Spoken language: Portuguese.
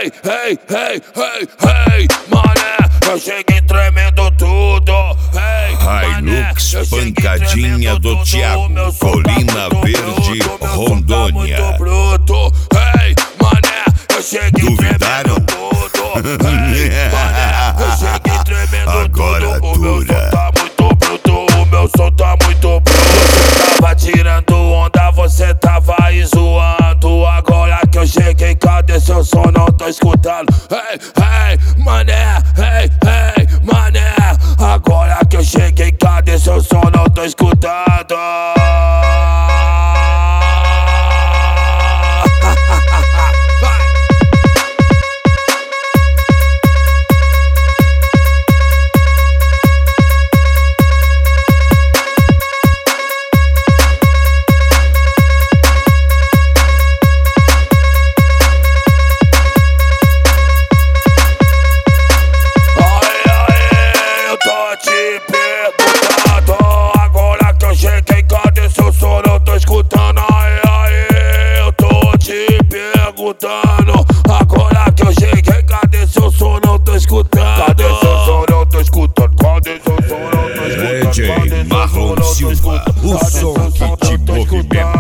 hey, mané, eu cheguei tremendo tudo. Hilux, pancadinha do Thiago, Colina Verde, Rondônia. Tá muito bruto. Mané, eu cheguei Duvidaram? tremendo tudo. Mané, eu cheguei tremendo Agora tudo. O meu som dura. tá muito bruto, o meu som tá muito bruto. Você tava tirando onda, você tava aí zoando. Agora que eu cheguei, cadê seu som? Não tô escutando. Mané, mané. Agora que eu cheguei, cadê seu som? Não tô escutando. Agora que eu cheguei, cadê seu som? Não tô escutando. Cadê seu som? Não tô escutando. Cadê seu som? Não tô escutando. DJ Marrom Silva, o som que te movimenta.